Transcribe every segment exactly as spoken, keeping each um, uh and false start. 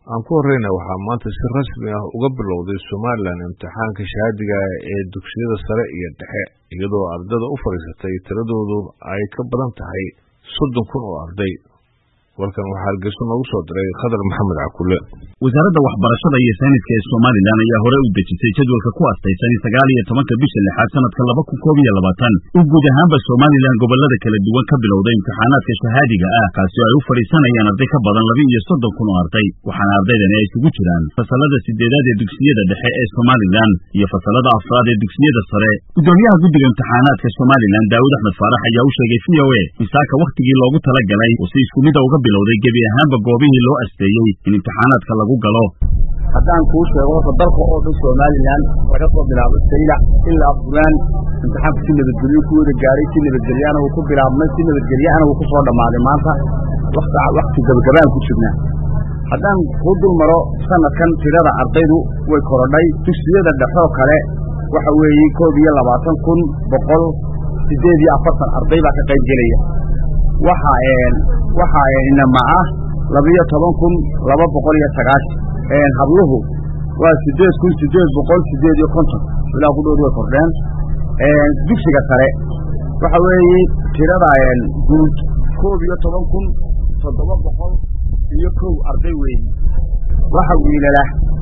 aan ku horeyna waxaa maanta si rasmi ah uga bilowday Somaliland imtixaanka shahaadiga ee dugsiyada sare iyo dhexe iyadoo ardayda u fariisatay tiradoodu ay ka badan tahay soddon kun oo arday. Warkan waxaa Hargeysa noogu soo diray Khadar Maxamed Cakulle. Wasaaradda Waxbarashada iyo Sayniska ee Somaliland ayaa hore u dejisay jadwalka ku aastaysan sagaal iyo tobanka bisha lixaad sanadka laba kun koob iyo labaatan oo guud ahaanba Somaliland gobolada kala duwan ka bilowday imtixaanaadka shahaadiga ah kaasi oo ay u fariisanayaan arday ka badan laba iyo soddon kun oo arday waxaana ardaydani ay isugu jiraan fasalada sideedaad ee dugsiyada dhexe ee Somaliland iyo fasalada afraad ee dugsiyada sare. Gudoomiyaha guddiga imtixaanaadka Somaliland Daawud Axmed Faarax ayaa u sheegay V O A misaaka waqtigii loogu talagalay oo si isku mid ah uga bilowday gebi ahaanba goobihii loo asteeyay in imtixaanaadka lagu galo. haddaan kuu sheego dalka oo dhan Somaliland laga soo bilaabo Saylac ilaa Bulaan imtixaanka si nabadgelyo ku wada gaaray si nabadgelyana uu ku bilaabmay si nabadgelyana uu ku soo dhamaaday maanta waqti waqti gabagabaan ku jirnaa. haddaan ku dul maro sanadkan tirada ardaydu way korodhay dugsiyada dhexe oo kale waxa weeye koob iyo labaatan kun boqol sideed iyo afartan arday baa ka qayb gelaya. waxa een waxa ina maca laba iyo toban kun laba boqol iyo sagaashan een habluhu waa sideed kun sideed boqol sideed iyo konton ilaa ku dhow kordheen. een dugsiga sare waxa weeye tirada een guud koob iyo toban kun toddoba boqol iyo kow arday weyn. waxa wiilala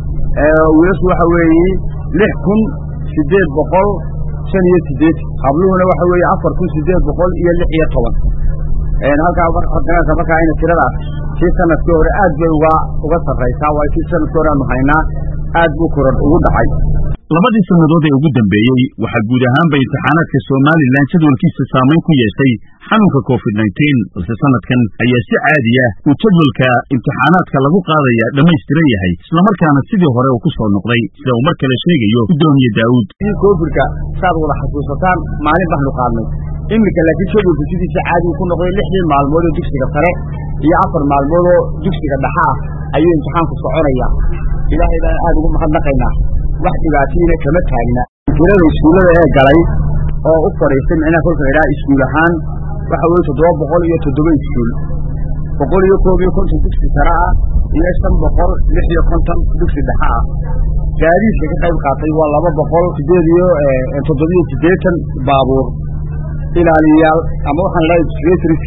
ee wiilashu waxa weeye lix kun sideed boqol shan iyo sideed habluhuna waxa weeye afar kun sideed boqol iyo lix iyo toban. een halka waxaan marka ayna tirada si sanadkii hore aad bay uga uga sarreysaa waa si sanadkii hore aanu haynaa aad buu koran ugu dhacay. labadii sanadood ee ugu dambeeyey waxaa guud ahaanba imtixaanaadka Somaliland jadwalkiisa saameyn ku yeeshay xanuunka covid nineteen balse sanadkan ayaa si caadi ah uu jadwalka imtixaanaadka lagu qaadaya dhammaystiran yahay islamarkaana sidii hore uu ku soo noqday sida uu mar kale sheegayo gudoomiye Daawud. Covidka saad wada xasuusataan maalin baxnu qaadnay imika laakiin jadwalku sidiisa caadi ku noqday lixdii maalmood oo dugsiga sare iyo afar maalmood oo dugsiga dhexe ah ayuu imtixaanku soconaya. ilaahay baan aad ugu mahadnaqaynaa wax dhibaatayna kama taagna. tirada iskuulada ee galay oo u fariistay macnaha kolka ilaa iskuul ahaan waxa weeye toddoba boqol iyo toddoba iskuul boqol iyo koob iyo konton dugsi sare ah iyo shan boqol lix iyo konton dugsi dhexe ah. gaadiidka ka qayb qaatay waa laba boqol sideed iyo toddoba iyo siddeetan baabuur ilaaliyaal ama waxaan leeyahay secretary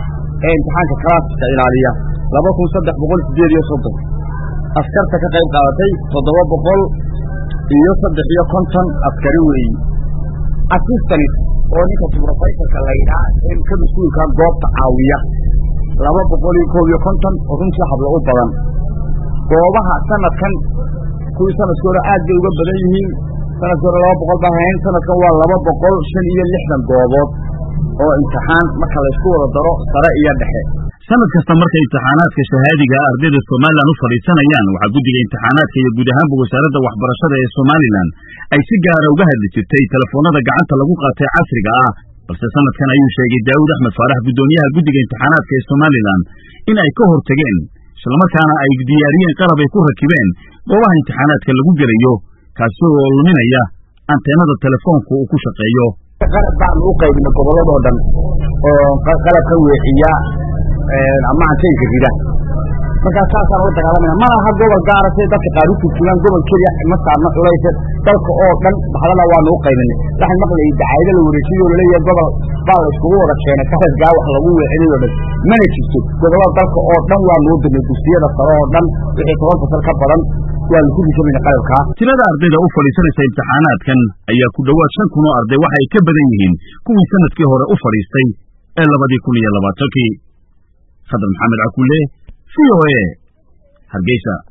ee imtixaanka klaaska ilaaliya laba kun saddex boqol sideed iyo soddon. askarta ka qayb qaadatay toddoba boqol iyo saddex iyo konton askari weeye. assistant oo ninka professorka la yidhaahdo in ka mas'uulka goobta caawiya laba boqol iyo koob iyo konton oo runtii hablo u badan. goobaha sanadkan kuwii sanadkii hore aad bay uga badan yihiin sanadkii hore laba boqol baa hayn sanadkan waa laba boqol shan iyo lixdan goobood oo imtixaan marka la isku wada daro sare iyo dhexe. sanad kasta markay imtixaanaadka shahaadiga ardayda Somaliland u fariisanayaan waxaa guddiga imtixaanaadka iyo guud ahaanba wasaaradda waxbarashada ee Somaliland ay si gaar ah uga hadli jirtay telefoonada gacanta lagu qaatay casriga ah balse sanadkan ayuu sheegay Daawud Axmed Faarax gudoomiyaha guddiga imtixaanaadka ee Somaliland in ay ka hortageen islamarkaana ay diyaariyeen qalab ay ku rakibeen goobaha imtixaanaadka lagu gelayo kaasi oo luminaya anteenada telefoonku uu ku shaqeeyo. qalab baan u qaybinay gobolada oo dhan oo qalabka weeciya ama anteenka gida marka saasaan u dagaalamana ma aha gobol gaar ah sida dadka qaar u turjumaan gobol kaliya ma saarna culaysa dalka oo dhan baxdana waa noo qaybinay waxaan maqlay dacaayada la wareejiyo oo leeyahay gobol baa la iskugu wada keenay kaas gaa wax lagu weecinayo dhan mana jirto gobolada dalka oo dhan waa noo damay dugsiyada sare oo dhan wixii toban fasal ka badan waa lagu diisamay qalabka. tirada ardayda u fariisanaysa imtixaanaadkan ayaa ku dhawaad shan kun oo arday waxa ay ka badan yihiin kuwii sanadkii hore u fariistay ee labadii kun iyo labaatankii. Khadar Maxamed Cakulle V O A Hargeysa.